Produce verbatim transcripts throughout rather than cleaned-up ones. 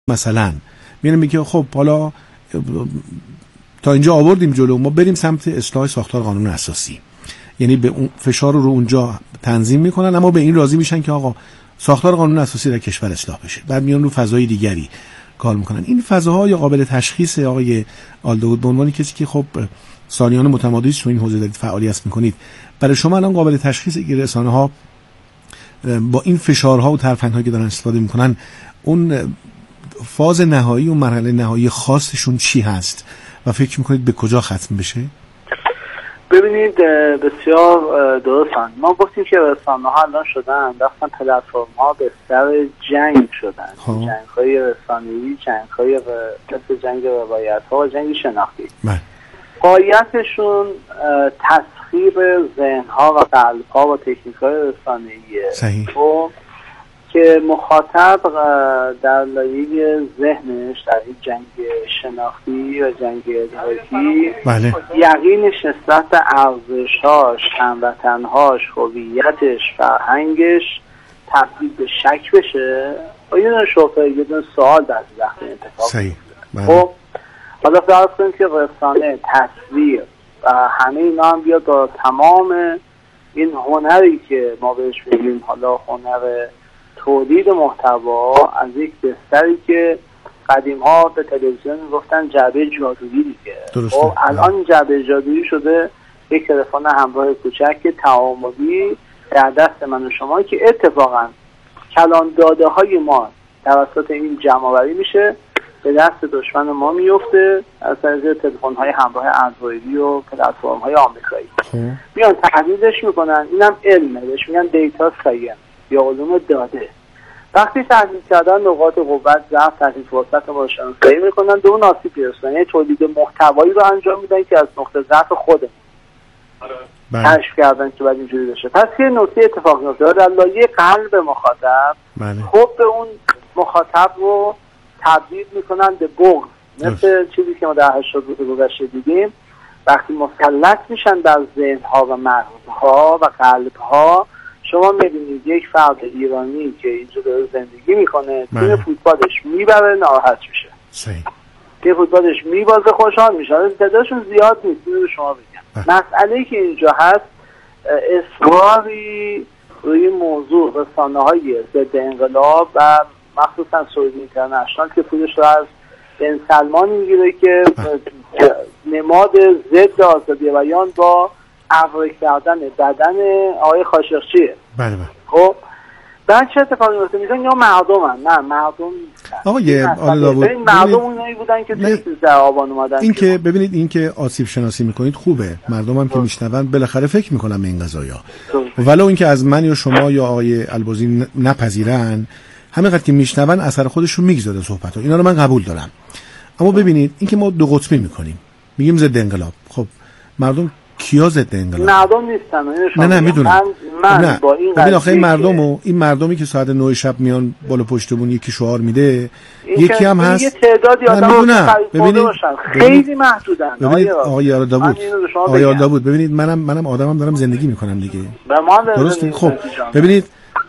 مثلا میونه میگه خب حالا تا اینجا آوردیم جلو، ما بریم سمت اصلاح ساختار قانون اساسی. یعنی به اون فشار رو اونجا تنظیم میکنن، اما به این راضی میشن که آقا ساختار قانون اساسی در کشور اصلاح بشه. بعد میان رو فضای دیگری کار میکنن. این فضاهای قابل تشخیص آقای آلداود به عنوان کسی که خب سالیان متمادی تو این حوزه دارید فعالیت میکنید، برای شما الان قابل تشخیص این رسانه ها با این فشارها و ترفندهایی که دارن استفاده میکنن اون فاز نهایی و مرحله نهایی خاصشون چی هست و فکر میکنید به کجا ختم بشه؟ ببینید بسیار درستن. ما گفتیم که رسانه ها الان شدن رفتن پلتفرم ها به سر جنگ شدن، جنگ های رسانه‌ای، جنگ های مثل جنگ روایت ها و جنگ شناختی. غایتشون تسخیر ذهن ها و قلب ها و تکنیک های رسانه‌ایه. صحیح. که مخاطب در لایه ذهنش در این جنگ شناختی و جنگ ادراکی بله. یقینش نسبت به ارزش‌هاش، هموطن‌هاش، هویتش، فرهنگش تبدیل به شک بشه و یه دونه شبهه، یه دونه سوال در ذهن اتفاق صحیح. بله. خب حالا فرض کنیم که رسانه، تصویر و همه اینا هم بیاد با تمام این هنری که ما بهش میگیم حالا هنر تولید محتوا از یک بستری که قدیم ها به تلویزیون میگفتن جعبه جادویی دیگه، خب الان جعبه جادویی شده یک تلفن همراه کوچک تعاملی در دست من و شما که اتفاقا کلان داده های ما توسط این جمع آوری میشه به دست دشمن ما میفته از طریق تلفن های همراه اندرویدی و پلتفرم های آمریکایی. میان تحلیلش میکنن، اینم علمه، بهش میگن دیتا ساینس یا علوم داده. وقتی تحلیل کردن نقاط قوت، ضعف، تهدید، فرصت ما رو شناسایی میکنن، به اون آسیب میرسونن، یعنی تولید محتوایی رو انجام میدن که از نقطه ضعف خودمون کشف کردن که باید اینجوری بشه. پس یه نکته اتفاق میفته در لایه قلب مخاطب، خب به اون مخاطب رو تبدیل میکنن به بغض، مثل چیزی که ما در هشتاد روز گذشته دیدیم. وقتی مسلط میشن بر ذهن‌ها و مغزها و قلب‌ها، شما میبینید یک فرد ایرانی که اینجا داره زندگی میکنه تیم فوتبالش میبره ناراحت میشه، صحیح. تیم فوتبالش میبازه خوشحال میشه، تعدادشون زیاد نیست. اینو شما بگم مسئله که اینجا هست اصراری روی موضوع رسانه‌های ضد انقلاب و مخصوصا سعودی اینترنشنال که پولش رو از بن سلمان میگیره که نماد ضد آزادی بیان با عفو کردن بدن آقای خاشقچیه. بله بله. خب بعد چه اتفاقی میفته؟ میگن یا مردمن. نه مردم آقای آل داوود، این مردم اونایی بودن که در آبان اومدن. این که ببینید این که آسیب شناسی میکنید خوبه، مردم هم که میشنون بالاخره فکر میکنن به این قضايا، ولو اینکه از من یا شما یا آقای البازی نپذیرن، همینقدر که میشنون اثر خودش رو میگذاره صحبت ها، اینا رو من قبول دارم. اما ببینید این که ما دو قطبی میکنیم، میگیم ضد انقلاب، خب مردم کیا ضد انقلاب؟ مردم نیستن. نه نه میدونم. من, من با این ببین آخه این مردمو این مردمی که ساعت نه شب میان بالا پشتمون یکی شعار میده، یکی هم هست یه تعدادی آدم ببینید خیلی محدودن. ببینید آقای آل داوود، آقای آل داوود ببینید منم منم آدمم دارم زندگی میکنم دیگه. درسته؟ خب ببینید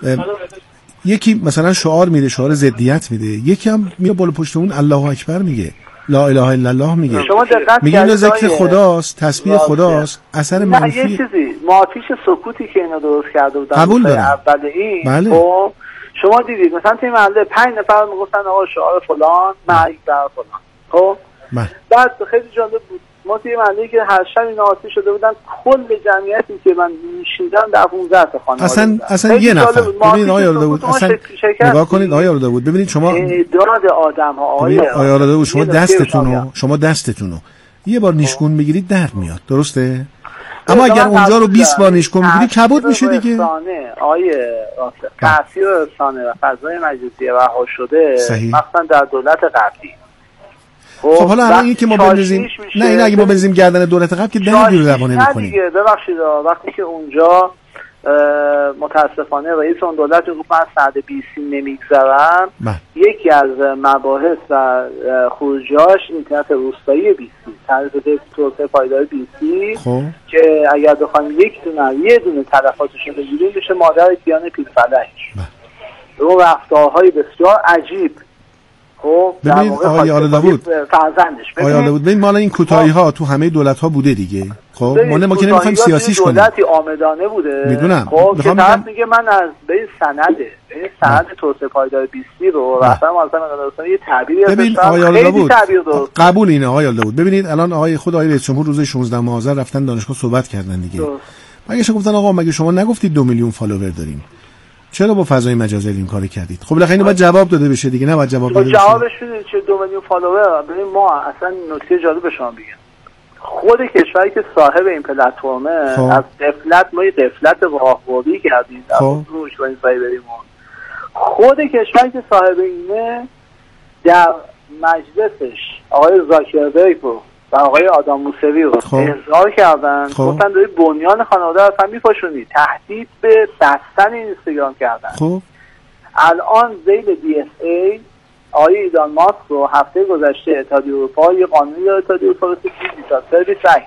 یکی مثلا شعار میده، شعار ضدیت میده، یکی هم میاد بالا پشتمون الله اکبر میگه، لا اله الا الله میگه، میگه اینو ذکر خداست، تسبیح خداست، اثر منفی. یه چیزی ماتیش سکوتی که اینا درست کرده بودن قبول دارم. اول این بله. خب شما دیدید مثلا توی محله پنج نفر میگفتن آقا شعار فلان مرگ بر فلان. خب بعد خیلی جالب بود، ما توی محله که هر شب اینا آتی شده بودن، کل جمعیتی که من میشیدم در پانزده تا خانواده اصلا اصلا یه نفر. ببینید آقای آل داوود، اصلا نگاه کنید آقای آل داوود، ببینید شما تعداد آدم‌ها آقای آل داوود، شما دستتونو شما دستتونو یه بار نیشگون میگیرید درد میاد، درسته؟ اما اگر اونجا رو بیست بار نیشگون میگیری کبود میشه دیگه. رسانه آیه تاثیر رسانه و فضای مجازی رها شده مثلا در دولت قبلی. خب حالا الان این که ما بنزیم، نه این اگه ما بنزیم گردن دولت قبل که دردی رو دوانه میکنیم دیگه. ببخشید وقتی که اونجا متاسفانه رئیس اون دولت رو گفت من سعد بیسی نمیگذارم، یکی از مباحث و خروجیاش اینترنت روستایی بیسی، تعریف توسعه پایدار بیسی که اگر بخوایم یک دونه یه دونه تلفاتش رو بگیریم میشه مادر کیان پیلفلک. اون رفتارهای بسیار عجیب. خب ببینید آقای آل داوود فرزندش آقای آل داوود ببین مال این کوتاهی‌ها تو همه دولت‌ها بوده دیگه. خب ما ما که نمی‌خوایم سیاسیش کنیم. دولتی آمدانه بوده. میدونم. خب که طرف میگه من از به سنده به سند توسعه پایدار بیستی رو رفتم مثلا مثلا یه تعبیری ببین آقای آل داوود قبول اینه آقای آل داوود. ببینید الان آقای خود آقای رئیس جمهور روز شانزدهم آذر رفتن دانشگاه صحبت کردن دیگه. مگه شما گفتن آقا مگه شما نگفتید دو میلیون فالوور داریم؟ چرا با فضای مجازی این کارو کردید؟ خب بالاخره اینو باید جواب داده بشه دیگه، نه باید جواب داده بشه. جوابش اینه که دو میلیون فالوور. ببین ما اصلا نکته جالب به شما بگم، خود کشوری که صاحب این پلتفرمه از غفلت ما یه غفلت راهبردی کردیم در روش با این سایبریم. خود کشوری که صاحب اینه در مجلسش آقای زاکربرگ رو و آقای آدم موسوی رو احضار کردن، گفتن داری بنیان خانواده اصلا میپاشونی، تهدید به بستن اینستاگرام کردن. خب الان ذیل دی اس ای آقای ایلان ماسک رو هفته گذشته اتحادیه اروپا یه قانونی داره، اتحادیه اروپا رو دیجیتال سرویس رایت.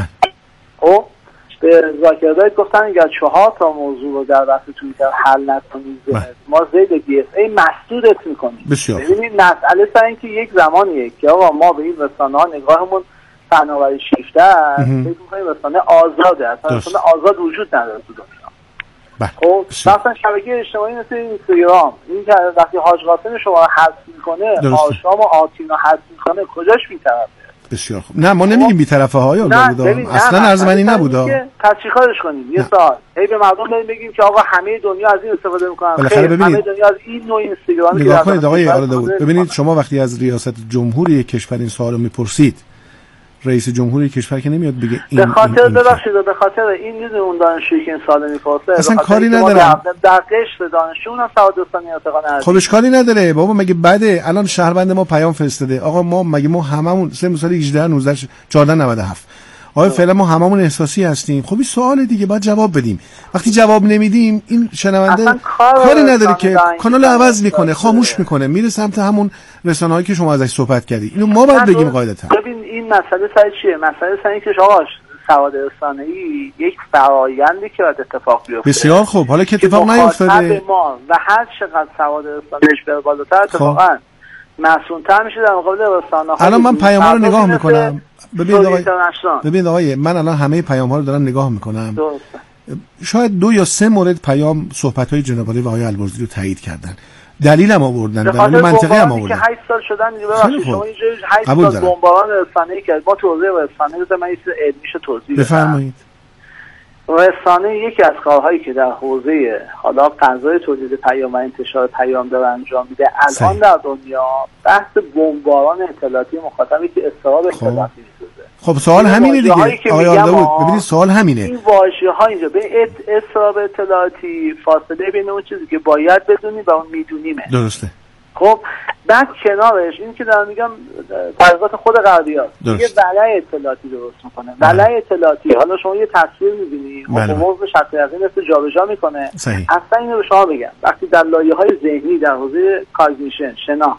خب به زاکربرگ گفتن اگر چهار تا موضوع رو در وقت توییتر حل نکنید ما ذیل دی اس ای مسدودت میکنیم. ببینید مسئله سر این که یک زمانیه که آقا ما به این رسانه‌ها نگاهمون فناوری شیفته است، فکر می‌کنیم رسانه آزاده، اصلا رسانه آزاد وجود نداره تو دنیا. خب مثلا شبکه اجتماعی مثل اینستاگرام، این که وقتی حاج قاسم شما رو حذف میکنه، آشام و آتین رو حذف میکنه، کجاش بی‌طرفه؟ بسیار خوب. نه ما نمیگیم بی‌طرفه های آلداوود، اصلا ارزمندی نبوده. پس چیکارش کنیم؟ یه سال هی به مردم بریم بگیم که آقا همه دنیا از این استفاده میکنن، خیر همه دنیا از این نوع اینستاگرامی نگاه کنید آقای آلداوود. ببینید شما وقتی از ریاست جمهوری یک کشور این سوالو میپرسید، رئیس جمهوری کشور که نمیاد بگه این به خاطر ببخشید به خاطر این میدونه اون دانشجویی که این سوال میپرسه اصلا کاری نداره، در قشر دانشجو اونم سواد دستانی اعتقاد نداره. خودش کاری نداره بابا، مگه بعده الان شهروند ما پیام فرستاده آقا ما مگه ما هممون سه سال هجده نوزده چهارده نود و هفت آقا فعلا ما هممون احساسی هستیم. خب این سوال دیگه باید جواب بدیم. وقتی جواب نمیدیم این شنونده کاری نداره که کانال عوض میکنه، خاموش میکنه، میره سمت همون رسانه‌ای که شما ازش صحبت کردی. اینو ما باید بگیم قاعدتا. ببین این مسئله سر چیه؟ مسئله سر اینه که آقا سواد رسانه‌ای یک فرآیندی که باید اتفاق بیفته. بسیار خوب. حالا که اتفاق نیفتاده ما و هر چقدر سواد رسانه‌ایش بره بالاتر اتفاقا معصوم‌تر میشه در مقابل رسانه‌ها. الان من پیام‌ها رو نگاه میکنم. ببینید آقای ببینید آقای من الان همه پیام‌ها رو دارم نگاه میکنم. شاید دو یا سه مورد پیام صحبت‌های جناب علی و آقای البرزی رو تایید کردن. دلیلم آوردن، دلیل منطقی هم آوردن. هشت سال شدن دیگه ببخشید شما اینجوری هشت سال بمباران رسانه‌ای کرد. ما تو حوزه رسانه‌ای رو من یه چیز علمیشو توضیح بدم. بفرمایید. رسانه یکی از کارهایی که در حوزه حالا فضای تولید پیام و انتشار پیام داره انجام میده الان در دنیا بحث بمباران اطلاعاتی مخاطبی که استراب اطلاعاتی میسازه. خب سوال همینه دیگه آقای آلداوود. ببینید سوال همینه. این واژه‌ها اینجا به استراب اطلاعاتی فاصله بین اون چیزی که باید بدونی و اون میدونیمه. درسته. خب بعد کنارش این که دارم میگم تحقیقات خود غربی‌ها یه ولع اطلاعاتی درست میکنه. ولع اطلاعاتی حالا شما یه تصویر می‌بینی حقوق شخص یقین مثل جابجا میکنه. اصلا اینو به شما بگم وقتی در لایه‌های ذهنی در حوزه کاگنیشن شناخت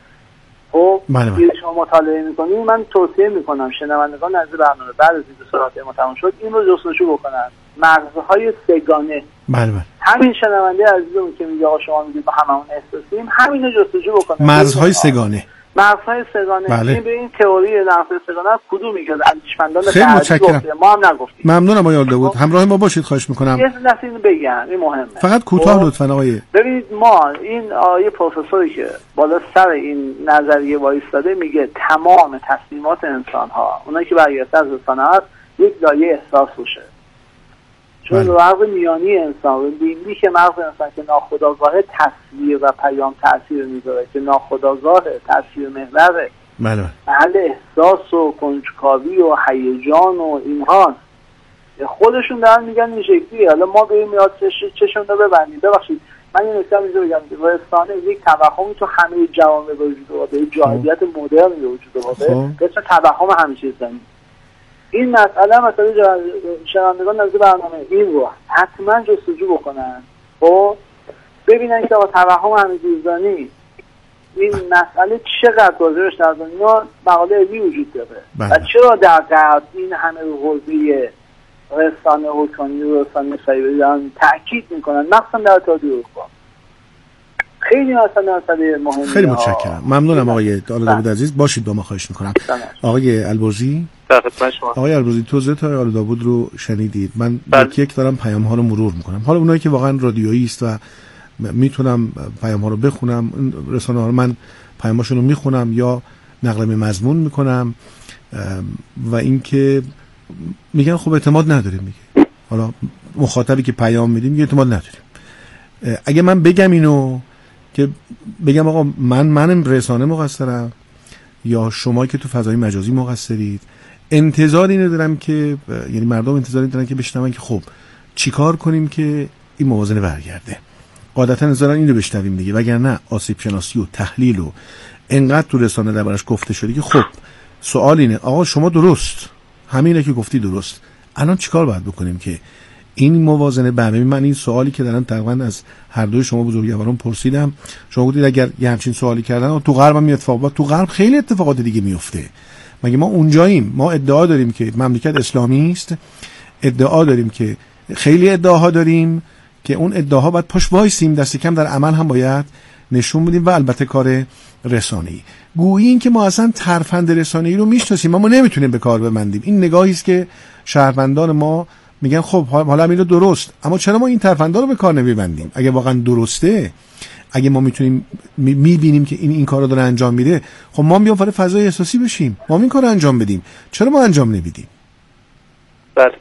خب این شما مطالعه میکنید من توصیه میکنم شنوندگان از برنامه بعد از اینکه صحبت ما تموم شد این رو جستجو بکنن. مغزهای سگانه. بله بله. همین شنونده عزیزمون که میگه آقا شما میگید با هممون احساسیم همین رو جستجو بکنن. مغزهای سگانه. مغزهای سگانه. بله. این به این تئوری مغزهای سگانه کدومی که اندیشمندان خیلی متشکرم. ما هم نگفتیم. ممنونم آقای آلداوود. همراه ما باشید خواهش میکنم. یه لحظه بگم این مهمه. فقط کوتاه لطفا آقای. ببینید ما این آیه پروفسوری که بالا سر این نظریه وایستاده میگه تمام تصمیمات انسان ها اونایی که برگرفته از رسانه هست یک لایه احساس روشه. چون مغز میانی انسان و لیمبی که مغز انسان که ناخودآگاه تصویر و پیام تاثیر میذاره که ناخودآگاه تاثیر محور بله محل احساس و کنجکاوی و هیجان و اینها خودشون دارن میگن این شکلیه. حالا ما بریم یاد چشون رو ببندیم. ببخشید من این نکته اینجا بگم رسانه یک توهمی تو همه جوامع وجود داره، جاهلیت مدرن وجود داره که اسم توهم همه چیز زمین. این مسئله مسئله شنوندگان از برنامه این رو حتما جستجو بکنن و ببینن که با توهم همه‌جیزانی این مسئله چقدر راجعش در دنیا مقاله علمی وجود داره و چرا در غرب این همه حوزه رسانه حکمی و رسانه سایبری دارن تاکید میکنن مخصوصا در اتحادیه اروپا. خیلی مثلا مسئله مهمه. خیلی متشکرم، ممنونم آقای داوود عزیز، باشید با ما، خواهش میکنم. آقای البرزی. آقای البرزی توضیح تا آقای داوود رو شنیدید. من یک یک دارم پیام ها رو مرور میکنم. حالا اونایی که واقعا رادیویی است و میتونم پیام ها رو بخونم، رسانه ها رو من پیاماشون رو میخونم یا نقل مضمون میکنم، و اینکه میگن خب اعتماد نداریم، میگه حالا مخاطبی که پیام میدیم میگه اعتماد نداریم. اگه من بگم اینو که بگم آقا من منم رسانه مقصرم یا شما که تو فضای مجازی مقصرید، انتظار اینو دارم که یعنی مردم انتظار دارن که بشنون که خب چیکار کنیم که این موازنه برگرده. عادتا انتظار اینو بشنویم دیگه، وگرنه آسیب شناسی و تحلیل و انقدر تو رسانه دربارش گفته شده که خب سوال اینه آقا شما درست همینه که گفتی درست، الان چیکار باید بکنیم که این موازنه برقرار. من این سوالی که دارم تقریبا از هر دوی شما بزرگواران پرسیدم، شما گفتید اگر یه همچین سوالی کردن تو غرب هم اتفاقات، تو غرب خیلی اتفاقات دیگه میفته. مگه ما اونجاییم؟ ما ادعا داریم که مملکت اسلامی است، ادعا داریم که خیلی ادعاها داریم که اون ادعاها باید پاش وایسیم، دست کم در عمل هم باید نشون بدیم، و البته کار رسانه‌ای. گویی این که ما اصلا ترفند رسانه‌ای رو میشناسیم، ما نمیتونیم به کار ببندیم. این نگاهی است که شهروندان ما میگن خب حالا اینو درست، اما چرا ما این ترفندا رو به کار نمیبندیم؟ اگه واقعا درسته، اگه ما میتونیم میبینیم که این این کارو داره انجام میده، خب ما بیام وارد فضای احساسی بشیم، ما این کارو انجام بدیم. چرا ما انجام نمیدیم؟ بله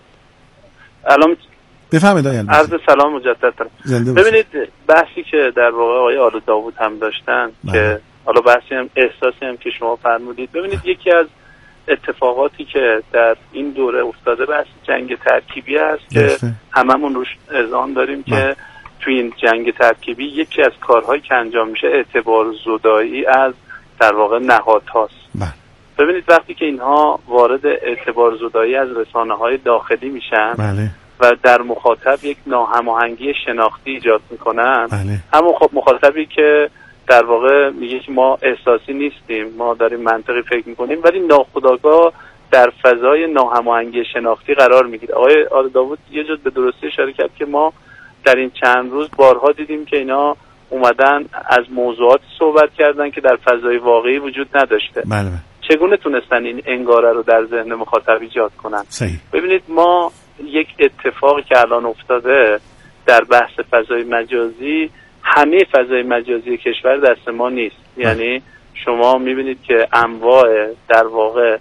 الان بفهمید آقای عرض سلام مجدد. ببینید بحثی که در واقع آقای آل داوود هم داشتن بله. که حالا بحثی هم احساسی هم که شما فرمودید، ببینید بله. یکی از اتفاقاتی که در این دوره افتاده بحث جنگ ترکیبی است که هممون روش اذعان داریم بله. که توی این جنگ ترکیبی یکی از کارهایی که انجام میشه اعتبار زدایی از در واقع نهادهاست. بله. ببینید وقتی که اینها وارد اعتبار زدایی از رسانه‌های داخلی میشن بله. و در مخاطب یک ناهماهنگی شناختی ایجاد میکنن بله. همون خب مخاطبی که در واقع میگه که ما احساسی نیستیم، ما داریم منطقی فکر میکنیم، ولی ناخودآگاه در فضای ناهماهنگی شناختی قرار میگیره. آقای آل داوود یه جد به درستی اشاره کرد که ما در این چند روز بارها دیدیم که اینا اومدن از موضوعات صحبت کردن که در فضای واقعی وجود نداشته. بله. چگونه تونستن این انگاره رو در ذهن مخاطب ایجاد کنن؟ صحیح. ببینید ما یک اتفاقی که الان افتاده در بحث فضای مجازی، همه فضای مجازی کشور دست ما نیست. یعنی شما میبینید که انواع در واقع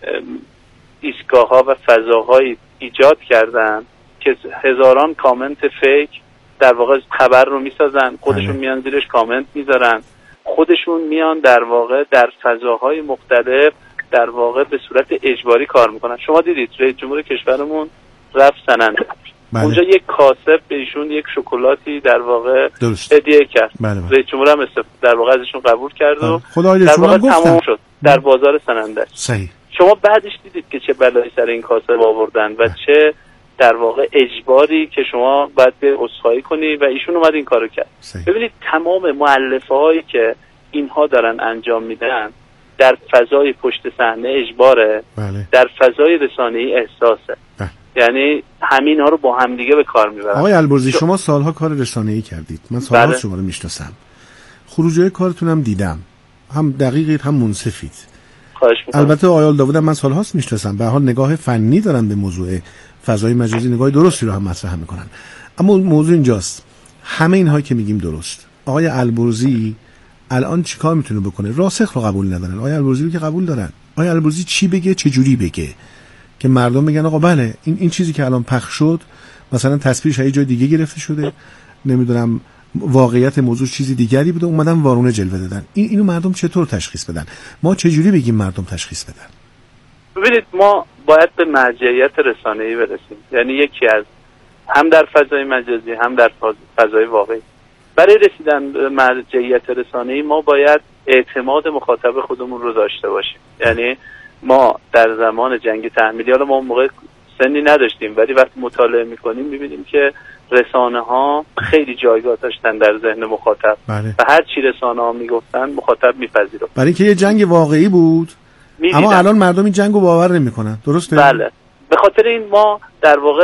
ایستگاه‌ها و فضاهایی ایجاد کردن که هزاران کامنت فیک در واقع خبر رو میسازن، خودشون میان زیرش کامنت میذارن، خودشون میان در واقع در فضاهای مختلف در واقع به صورت اجباری کار میکنن. شما دیدید رئیس جمهور کشورمون رفت سننده بله. اونجا یک کاسب به ایشون یک شکلاتی در واقع هدیه کرد. بله بله. رئیس جمهور هم در واقع ازشون قبول کرد بله. و در واقع تمام شد در بازار سننده. صحیح. شما بعدش دیدید که چه بلایی سر این کاسب آوردن و بله. چه در واقع اجباری که شما باید به عذرخواهی کنی و ایشون اومد این کارو کرد. صحیح. ببینید تمام مؤلفه‌هایی که اینها دارن انجام میدن در فضای پشت صحنه اجباره بله. در فضای رسانه‌ای احساسه بله. یعنی همین ها رو با هم دیگه به کار میبرن. آقای البرزی شما سالها کار رسانه‌ای کردید، من سالها بله. شما رو میشناسم، خروجی‌های کارتون هم دیدم، هم دقیقید هم منصفید. خواهش می‌کنم. البته آقای داوود هم من سالهاست میشناسم، به هر حال نگاه فنی دارن به موضوع فضای مجازی، نگاه درستی رو هم مطرح میکنن. اما موضوع اینجاست، همه اینها که میگیم درست، آقای البرزی الان چیکار میتونه بکنه؟ راسخ رو قبول ندارن، آقای البرزی رو که قبول دارن. آقای البرزی چی بگه، چه جوری بگه که مردم بگن آقا بله این این چیزی که الان پخش شد مثلا تصویرش یه جای دیگه گرفته شده، نمیدونم واقعیت موضوع چیزی دیگری بوده، اومدن وارونه جلوه دادن. این اینو مردم چطور تشخیص بدن؟ ما چه جوری بگیم مردم تشخیص بدن؟ ببینید ما باید به مرجعیت رسانه‌ای برسیم، یعنی یکی از هم در فضای مجازی هم در فضای واقعی. برای رسیدن به مرجعیت رسانه‌ای ما باید اعتماد مخاطب خودمون رو داشته باشیم. یعنی ما در زمان جنگ تحمیلی، حالا ما اون موقع سنی نداشتیم ولی وقتی مطالعه می‌کنیم می‌بینیم که رسانه‌ها خیلی جایگاه داشتن در ذهن مخاطب بله. و هر چی رسانه‌ها میگفتن مخاطب میپذیره، برای اینکه یه جنگ واقعی بود می‌دیدن. اما الان مردم این جنگو باور نمی‌کنن، درسته؟ بله. به خاطر این ما در واقع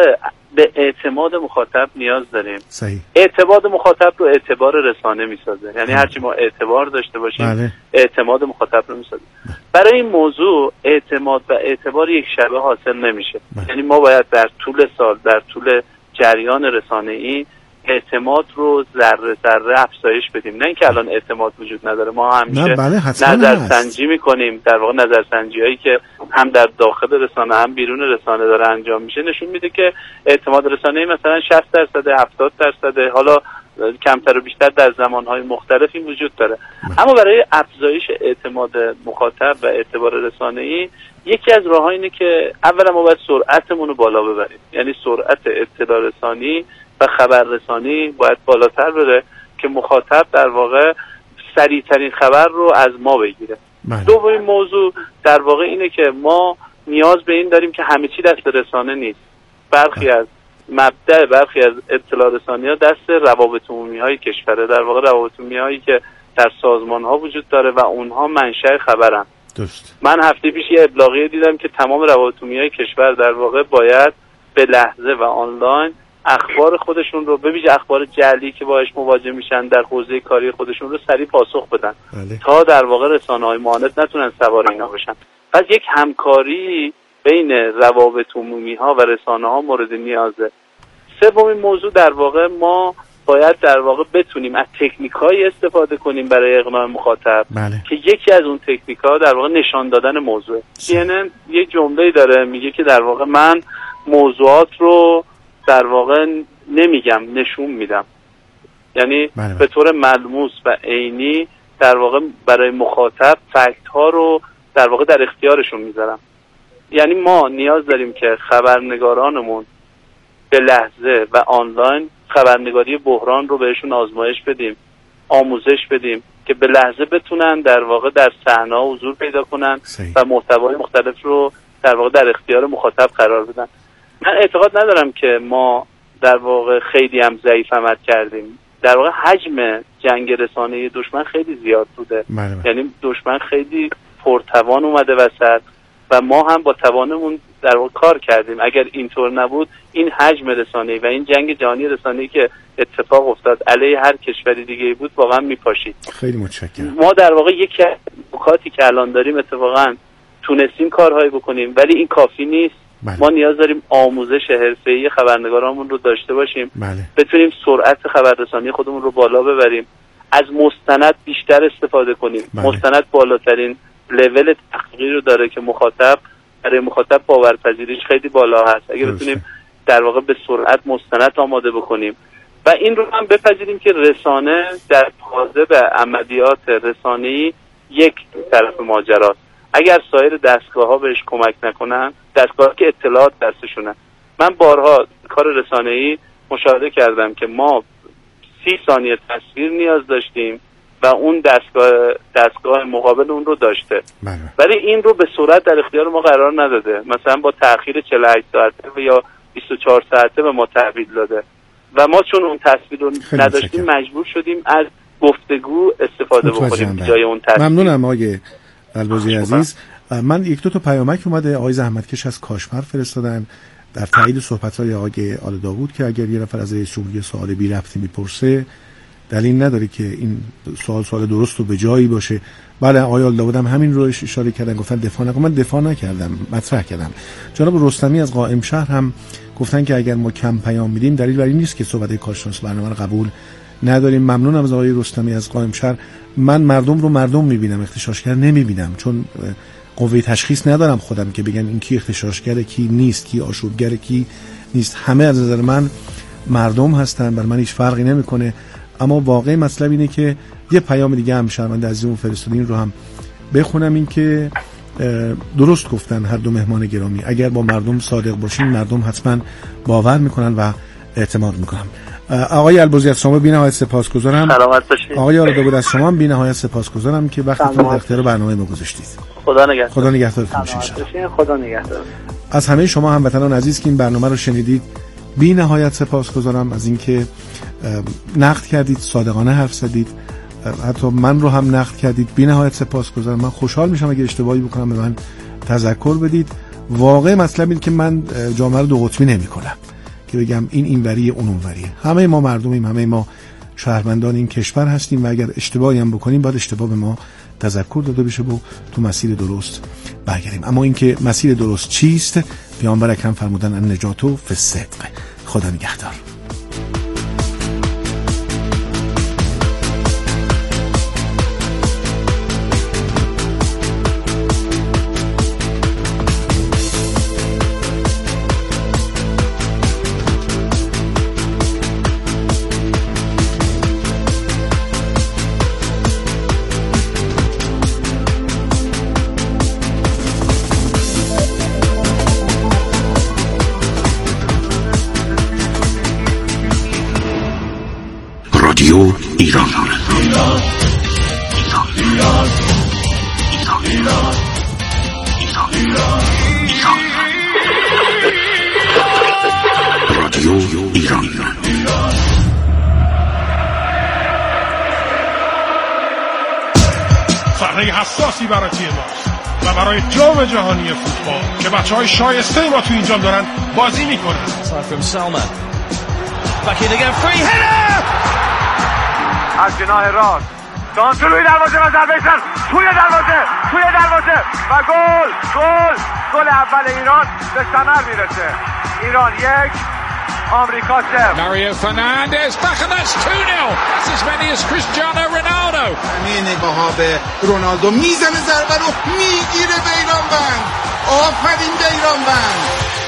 به اعتماد مخاطب نیاز داریم. صحیح. اعتماد مخاطب رو اعتبار رسانه میسازه، یعنی هرچی ما اعتبار داشته باشیم بله. اعتماد مخاطب رو میسازه. برای این موضوع اعتماد و اعتبار یک شبه حاصل نمیشه، بله. یعنی ما باید در طول سال، در طول جریان رسانه‌ای اعتماد رو ذره ذره افزایش بدیم. نه اینکه الان اعتماد وجود نداره، ما همیشه بله نظرسنجی میکنیم، در واقع نظرسنجی هایی که هم در داخل رسانه هم بیرون رسانه داره انجام میشه نشون میده که اعتماد رسانه‌ای مثلا شصت درصد، هفتاد درصد، حالا کمتر و بیشتر در زمانهای مختلف این وجود داره. بله. اما برای افزایش اعتماد مخاطب و اعتبار رسانه‌ای یکی از راه‌ها اینه که اولا ما باید سرعتمون رو بالا ببریم، یعنی سرعت اطلاع رسانی و خبررسانی باید بالاتر بره که مخاطب در واقع سریعترین خبر رو از ما بگیره. دومین موضوع در واقع اینه که ما نیاز به این داریم که همه چی دست رسانه نیست. برخی بله. از مبدأ برخی از اطلاع رسانی ها دست روابط عمومی های کشوره، در واقع روابط عمومی هایی که در سازمان ها وجود داره و اونها منشأ خبرن. درست. من هفته پیش یه ابلاغیه دیدم که تمام روابط عمومی های کشور در واقع باید به لحظه و آنلاین اخبار خودشون رو، به ویژه اخبار جعلی که باهاش مواجه میشن در حوزه کاری خودشون رو سریع پاسخ بدن بله. تا در واقع رسانه‌های معاند نتونن سوار اینا بشن. پس یک همکاری بین روابط عمومی ها و رسانه ها مورد نیازه. سومین موضوع در واقع ما باید در واقع بتونیم از تکنیک‌های استفاده کنیم برای اقناع مخاطب بله. که یکی از اون تکنیک‌ها در واقع نشان دادن موضوع. سی ان ان یه جمله‌ای داره میگه که در واقع من موضوعات رو در واقع نمیگم، نشون میدم. یعنی بله. به طور ملموس و عینی در واقع برای مخاطب فکت ها رو در واقع در اختیارشون میذارم. یعنی ما نیاز داریم که خبرنگارانمون به لحظه و آنلاین خبرنگاری بحران رو بهشون آزمایش بدیم، آموزش بدیم که به لحظه بتونن در واقع در صحنه حضور پیدا کنن صحیح. و محتوای مختلف رو در واقع در اختیار مخاطب قرار بدن. من اعتقاد ندارم که ما در واقع خیلی هم ضعیف عمل کردیم. در واقع حجم جنگ رسانه‌ای دشمن خیلی زیاد بوده، یعنی دشمن خیلی پرتوان اومده وسط و ما هم با توانمون در واقع کار کردیم. اگر اینطور نبود این حجم رسانه‌ای و این جنگ جهانی رسانه‌ای که اتفاق افتاد علیه هر کشوری دیگه بود واقعا میپاشید. خیلی متشکرم. ما در واقع یکی از نکاتی که الان داریم اتفاقا تونستیم کارهایی بکنیم ولی این کافی نیست. بله. ما نیاز داریم آموزش حرفه‌ای خبرنگارامون رو داشته باشیم، بله. بتونیم سرعت خبررسانی خودمون رو بالا ببریم، از مستند بیشتر استفاده کنیم. بله. مستند بالاترین لول تحقیقی رو داره که مخاطب برای مخاطب باورپذیریش خیلی بالا هست. اگه بتونیم در واقع به سرعت مستند آماده بکنیم و این رو هم بپذیریم که رسانه در پازه به عملیات رسانه‌ای یک طرف ماجراست. اگر سایر دستگاه‌ها بهش کمک نکنن، دستگاه‌ها که اطلاعات دستشونه. من بارها کار رسانه‌ای مشاهده کردم که ما سی ثانیه تصویر نیاز داشتیم و اون دستگاه دستگاه مقابل اون رو داشته. بله. ولی این رو به صورت در اختیار ما قرار نداده. مثلا با تأخیر چهل و هشت ساعته یا بیست و چهار ساعته به ما تحویل داده و ما چون اون تصویر رو نداشتیم مجبور شدیم از گفتگو استفاده بکنیم جای اون تصویر. ممنونم آقای البرزی عزیز. من یک دو تا پیامک اومده آقای زحمتکش از کاشمر فرستادن در تایید صحبت‌های آقای آل داوود که اگر یه نفر از رئیس جمهوری سوال بی ربطی میپرسه دلیل نداره که این سوال سوال درست و به جایی باشه. بله آقای آل داوود هم همین رو اشاره کردن، گفتن دفاع نکن. من دفاع نکردم، مطرح کردم. جناب رستمی از قائم شهر هم گفتن که اگر ما کم پیام میدیم دلیل بر این نیست که صحبت کارشناس برنامه رو قبول نداریم. ممنونم از آقای رستمی از قائم شهر. من مردم رو مردم میبینم، اغتشاشگر نمیبینم، چون قوه تشخیص ندارم خودم که بگن این کی اغتشاشگره کی نیست، کی آشوبگره کی نیست. همه از نظر من مردم هستن، بر من هیچ فرقی نمیکنه. اما واقعی مطلب اینه که یه پیام دیگه هم شرمنده عزیزمون فرستادین رو هم بخونم، این که درست گفتن هر دو مهمان گرامی، اگر با مردم صادق باشین مردم حتما باور میکنن و اعتماد میکنن. آقای البرزی از شما بی‌نهایت سپاسگزارم. سلامت باشید. آقای آل داوود از شما هم بی‌نهایت سپاسگزارم که وقتتون رو در اختیار برنامه ما گذاشتید. خدا نگهدار. خدا نگهدارتون باشه. خدا نگهدار. از همه شما هموطنان عزیز که این برنامه رو شنیدید بی‌نهایت سپاسگزارم از اینکه نقد کردید، صادقانه حرف زدید، حتی من رو هم نقد کردید. بی‌نهایت سپاسگزارم. من خوشحال میشم اگه اشتباهی بکنم به من تذکر بدید. واقعا مطلب اینه که من جامعه رو دو قطبی نمی‌کنم. که بگم این اینوریه اون اونوریه. همه ما مردمیم، همه ما شهروندان این کشور هستیم و اگر اشتباهی هم بکنیم باید اشتباه به ما تذکر داده بشه و تو مسیر درست برگردیم. اما اینکه مسیر درست چیست، پیامبر اکرم فرمودن النجات فی الصدق. خدا نگهدار. رادیو ایران. رادیو ایران. صحنه حساسی برای تیم ماست و برای جام جهانی فوتبال که بچه‌های شایسته ما تو اینجا دارن بازی میکنن. from Salman. Back in again, free header. از جناح راست دانتو روی دروازه و ضربه سر توی دروازه توی دروازه و گل گل گل اول ایران به ثمر میرسه. ایران یک، آمریکا صفر. Mario Fernandes back and that's two nil. That's as many as Cristiano Ronaldo. همه نگاه‌ها به رونالدو، میزنه ضربه رو میگیره بیران بند. آفرین بیران بند.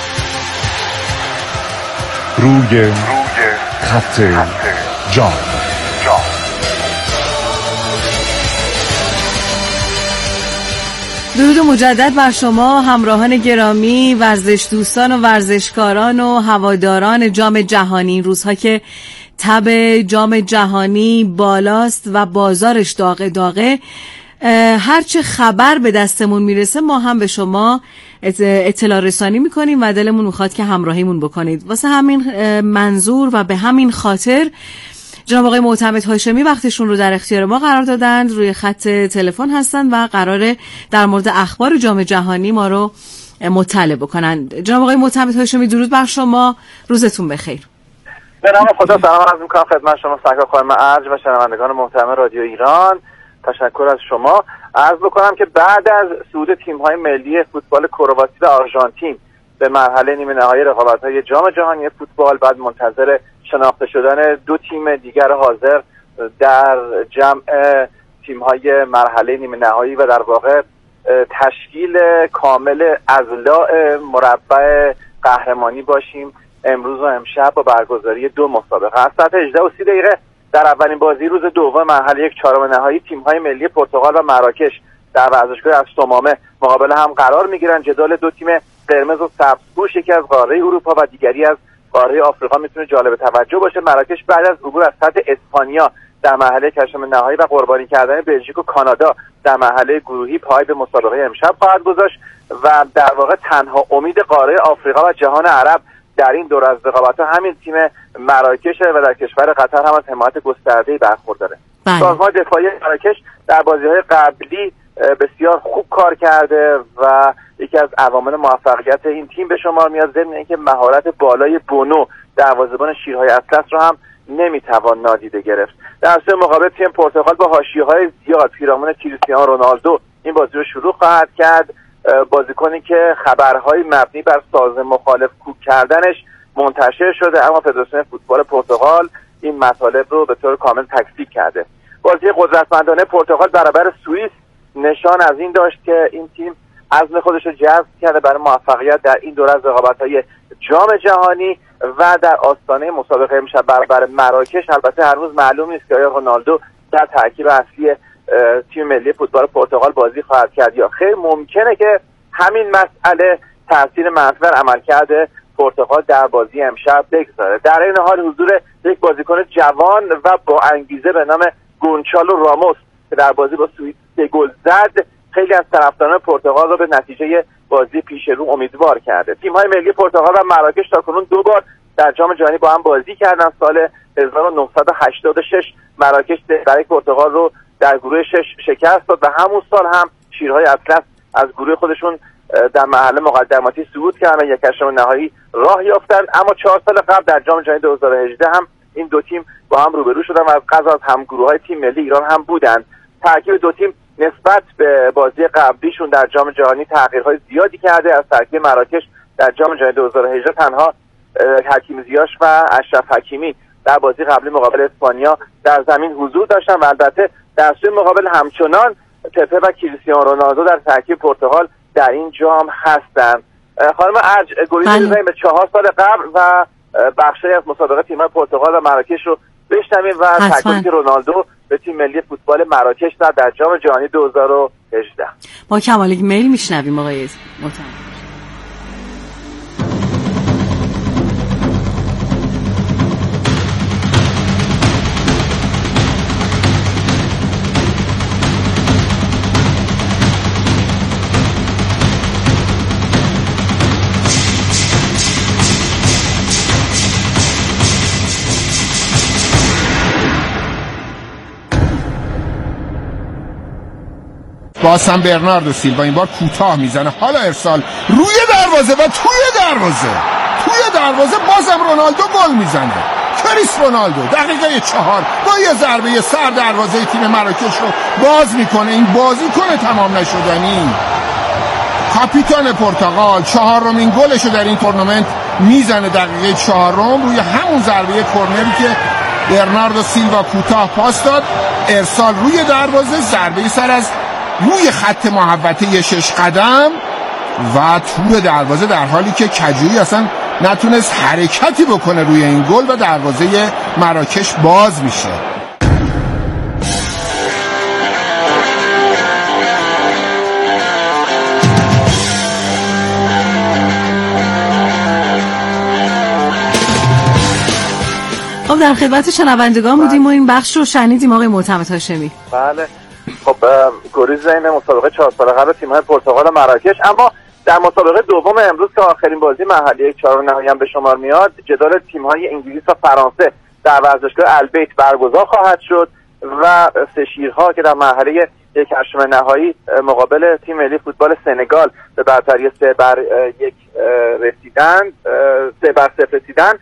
روی خط جام. درود مجدد بر شما همراهان گرامی، ورزش دوستان و ورزشکاران و هواداران جام جهانی. این روزها که تب جام جهانی بالاست و بازارش داغه داغه، هرچه خبر به دستمون میرسه ما هم به شما اطلاع رسانی میکنیم و دلمون میخواد که همراهیمون بکنید. واسه همین منظور و به همین خاطر جناب آقای معتمد هاشمی وقتشون رو در اختیار ما قرار دادند، روی خط تلفن هستن و قراره در مورد اخبار جام جهانی ما رو مطلع بکنن. جناب آقای معتمد هاشمی درود بر شما، روزتون بخیر. به نام خدا سلام عرض می‌کنم خدمت شما سرکار خانم ارج و شنوندگان محترم رادیو ایران. تشکر از شما. عرض بکنم که بعد از صعود تیم‌های ملی فوتبال کرواسی و آرژانتین به مرحله نیمه نهایی رقابت‌های جام جهانی فوتبال، بعد منتظر شناخته شدن دو تیم دیگر حاضر در جمع تیم‌های مرحله نیمه نهایی و در واقع تشکیل کامل اضلاع مربع قهرمانی باشیم، امروز و امشب با برگزاری دو مسابقه از ساعت هجده و سی دقیقه در اولین بازی روز دوم مرحله یک چهارم نهایی تیم‌های ملی پرتغال و مراکش در ورزشگاه استومامه مقابل هم قرار می‌گیرند. جدال دو تیم قرمز و سبزپوش، یکی از قاره اروپا و دیگری از قاره آفریقا، میتونه جالب توجه باشه. مراکش بعد از عبور از سطح اسپانیا در مرحله هشتم نهایی و قربانی کردن بلژیک و کانادا در مرحله گروهی پای به مسابقه امشب خواهد گذاشت و در واقع تنها امید قاره آفریقا و جهان عرب در این دور از رقابت‌ها همین تیم مراکش و در کشور قطر هم از حمایت گسترده‌ای برخورداره. سازمان دفاعی مراکش در بازی‌های قبلی بسیار خوب کار کرده و یکی از عوامل موفقیت این تیم به شمار میاد، ضمن اینکه مهارت بالای بونو دروازه‌بان شیرهای اطلس رو هم نمیتوان نادیده گرفت. در سوی مقابل تیم پرتغال با حاشیه‌های زیاد پیرامون کریستیانو رونالدو این بازی رو شروع خواهد کرد. بازیکنی که خبرهای مبنی بر ساز مخالف کوک کردنش منتشر شده، اما فدراسیون فوتبال پرتغال این مطالب رو به طور کامل تکذیب کرده. بازی قدرتمندانه پرتغال برابر سوئیس نشان از این داشت که این تیم عزم خودش رو جذب کرده برای موفقیت در این دوره از رقابت‌های جام جهانی و در آستانه مسابقه امشب برابر مراکش. البته هنوز معلوم نیست که آیا رونالدو در ترکیب اصلی تیم ملی فوتبال پرتغال بازی خواهد کرد یا خیر. ممکنه که همین مسئله تاثیر منفی بر عملکرد پرتغال در بازی امشب بگذاره. در این حال حضور یک بازیکن جوان و با انگیزه به نام گونچالو راموس که در بازی با سوئیس سه گل زد، خیلی از طرفداران پرتغال رو به نتیجه بازی پیش رو امیدوار کرده. تیم‌های ملی پرتغال و مراکش تاکنون دو بار در جام جهانی با هم بازی کردن. سال هزار و نهصد و هشتاد و شش مراکش برای پرتغال رو در گروه شش شکست داد و همون سال هم شیرهای اطلس از گروه خودشون در مرحله مقدماتی صعود کردن، یک هشتم نهایی راه یافتن. اما چهار سال قبل در جام جهانی دو هزار و هجده هم این دو تیم با هم روبرو شدن و از قضا از همگروه‌های تیم ملی ایران هم بودند. ترکیب دو تیم نسبت به بازی قبلیشون در جام جهانی تغییرهای زیادی کرده. از ترکیب مراکش در جام جهانی دو هزار و هجده تنها حکیم زیاش و اشرف حکیمی در بازی قبلی مقابل اسپانیا در زمین حضور داشتن و البته در سوی مقابل همچنان پپه و کریستیانو رونالدو در ترکیب پرتغال در این جام هستند. خانم ارج گریزی بزنیم به چهار سال قبل و بخشی از مسابقه تیم‌های پرتغال و مراکش رو بشنویم و تکلیف رونالدو به تیم ملی فوتبال مراکش در در جام جهانی دو هزار و هجده. با کمال میل میشنویم آقای محترم. باز هم برناردو سیلوا این بار کوتاه میزنه، حالا ارسال روی دروازه و توی دروازه توی دروازه بازم رونالدو گل میزنه. کریس رونالدو دقیقه چهار با یه ضربه سر دروازه تیم مراکش رو باز میکنه. این بازیکن تمام نشدنی، کاپیتان پرتغال، چهارمین گلش رو در این تورنمنت میزنه دقیقه چهارم روی همون ضربه کرنری که برناردو سیلوا کوتاه پاس داد. ارسال روی دروازه، ضربه سر از روی خط محوطه شش قدم و تو دروازه، در حالی که کجویی اصلا نتونست حرکتی بکنه روی این گل و دروازه مراکش باز میشه. خب در خدمت شنوندگان بودیم و این بخش رو شنیدیم آقای معتمد هاشمی. بله خب گریز این مسابقه چهار سال قبل تیم‌های پرتغال و مراکش. اما در مسابقه دوم امروز که آخرین بازی محلی چهارم نهایی هم به شمار میاد، جدال تیم‌های انگلیس و فرانسه در ورزشگاه البیت برگزار خواهد شد و سه شیرها که در مرحله یک هشتم نهایی مقابل تیم ملی فوتبال سنگال به برتری سه بر یک رسیدن سه بر صفر رسیدن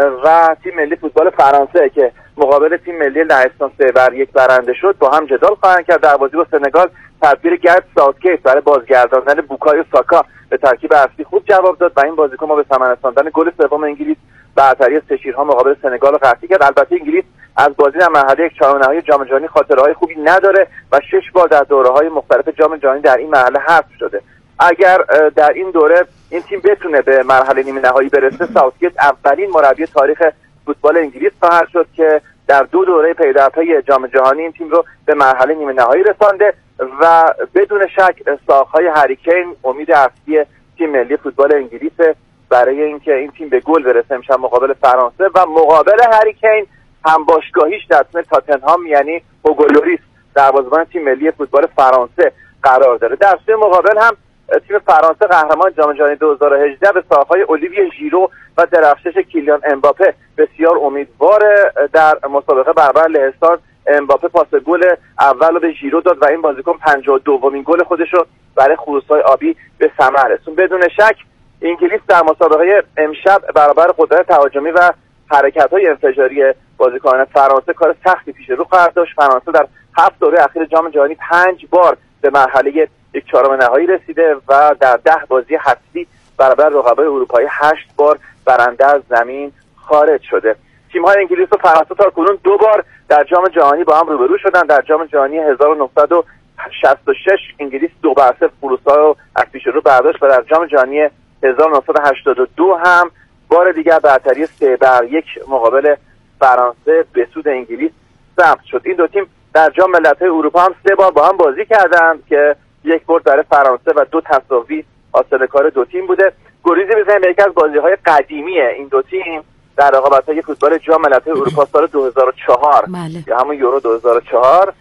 و تیم ملی فوتبال فرانسه که مقابل تیم ملی لهستان سه بر یک برنده شد با هم جدال خواهند کرد. در بازی با سنگال تدبیر گرد ساوتگیت برای بازگرداندن بوکایو ساکا به ترکیب اصلی خوب جواب داد و این بازیکن ما به ثمر رساندن گل سوم انگلیس برتری سه شیرها مقابل سنگال رو قطعی کرد. البته انگلیس از بازی در مرحله یک چهارم نهایی جام جهانی خاطره‌های خوبی نداره و شش بار در دوره‌های مختلف جام جهانی در این مرحله حذف شده. اگر در این دوره این تیم بتونه به مرحله نیمه نهایی برسه، ساوتگیت اولین مربی تاریخ فوتبال انگلیس خواهد شد که در دو دوره پی در پی جام جهانی این تیم رو به مرحله نیمه نهایی رسانده و بدون شک ساق‌های هری کین امید اصلی تیم ملی فوتبال انگلیس برای اینکه این تیم به گل برسه امشب مقابل فرانسه و مقابل هری کین هم باشگاهیش در تیم تاتنهام یعنی هوگو لوریس دروازه‌بان تیم ملی فوتبال فرانسه قرار داره. در سوی مقابل هم تیم فرانسه قهرمان جام جهانی دو هزار و هجده به ساق‌های اولیویه ژیرو و درخشش کیلیان امباپه بسیار امیدواره. در مسابقه برابر لهستان امباپه پاس گل اول رو به ژیرو داد و این بازیکن پنجاه و دومین گل خودش رو برای خروس‌های آبی به ثمر رسوند. بدون شک انگلیس در مسابقه امشب برابر قدرت تهاجمی و حرکت‌های انفجاری بازیکنان فرانسه کار سختی پیش رو خواهد داشت. فرانسه در هفت دوره اخیر جام جهانی پنج بار به مرحله یک چهارم نهایی رسیده و در ده بازی حذفی برابر رقبای اروپایی هشت بار برنده از زمین خارج شده. تیم‌های انگلیس و فرانسه تا کنون دو بار در جام جهانی با هم روبرو شدن. در جام جهانی هزار و نهصد و شصت و شش انگلیس دو بر صفر فروسا رو از پیش رو برداشت و در جام جهانی هزار و نهصد و هشتاد و دو هم بار دیگر برتری سه بر یک مقابل فرانسه به سود انگلیس ثبت شد. این دو تیم در جام ملت‌های اروپا هم سه بار با هم بازی کردند که یک برد برای فرانسه و دو تساوی حاصل کار دو تیم بوده. گریزی بزنیم به یکی از بازی‌های قدیمی این دو تیم در رقابت‌های فوتبال جام ملت‌های اروپا سال دو هزار و چهار یا همون یورو دو هزار و چهار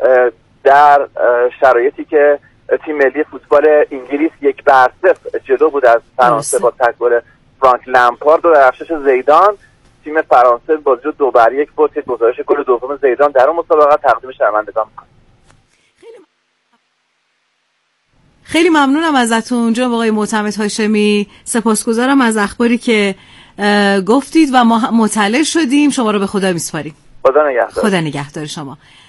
در شرایطی که تیم ملی فوتبال انگلیس یک بر صفر جلو بود از فرانسه با تک گل فرانک لمپارد و درخشش زیدان. تیم فرانسه بازی رو دو بر یک برد که گزارش گل دوم زیدان در اون مسابقه تقدیم شنوندگان می‌کنم. خیلی ممنونم ازتون جناب آقای معتمد هاشمی، سپاسگزارم از اخباری که گفتید و ما مطلع شدیم. شما رو به خدا میسپاریم. خدا نگهدار. خدا نگهدار شما.